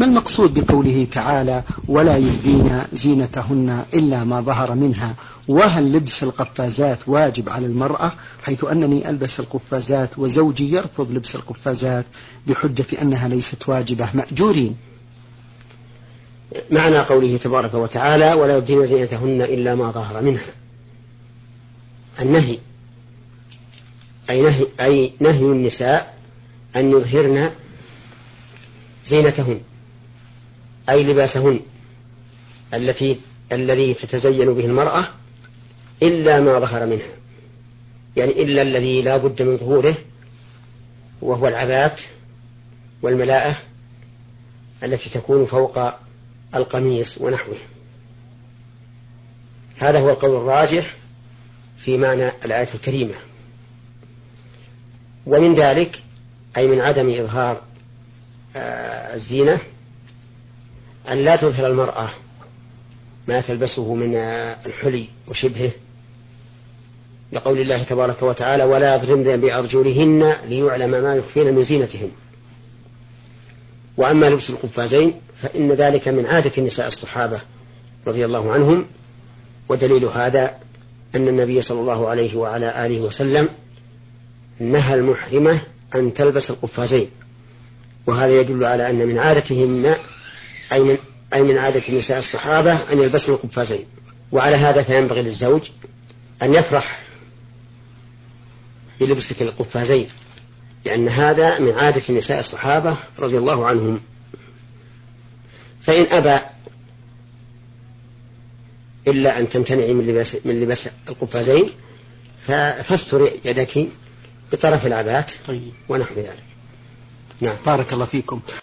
المقصود بقوله تعالى ولا يبدين زينتهن إلا ما ظهر منها؟ وهل لبس القفازات واجب على المرأة، حيث أنني ألبس القفازات وزوجي يرفض لبس القفازات بحجة أنها ليست واجبة مأجورين؟ معنى قوله تبارك وتعالى ولا يبدين زينتهن إلا ما ظهر منها النهي، أي نهي النساء أن يظهرن زينتهن، أي لباسهن الذي تتزين به المرأة إلا ما ظهر منها، يعني إلا الذي لا بد من ظهوره، وهو العبات والملاءة التي تكون فوق القميص ونحوه. هذا هو القول الراجح في معنى الآية الكريمة. ومن ذلك أي من عدم إظهار الزينة أن لا تظهر المرأة ما تلبسه من الحلي وشبهه، لقول الله تبارك وتعالى ولا يضربن بأرجلهن ليعلم ما يخفين من زينتهن. وأما لبس القفازين فإن ذلك من عادة النساء الصحابة رضي الله عنهم، ودليل هذا أن النبي صلى الله عليه وعلى آله وسلم نهى المحرمة أن تلبس القفازين، وهذا يدل على أن من عادتهن أي من عادة النساء الصحابة أن يلبسوا القفازين. وعلى هذا فينبغي للزوج أن يفرح بلبسك القفازين، لأن هذا من عادة النساء الصحابة رضي الله عنهم. فإن أبى إلا أن تمتنعي من لباس القفازين فاستر يدك بطرف العبات ونحو ذلك. نعم. بارك الله فيكم.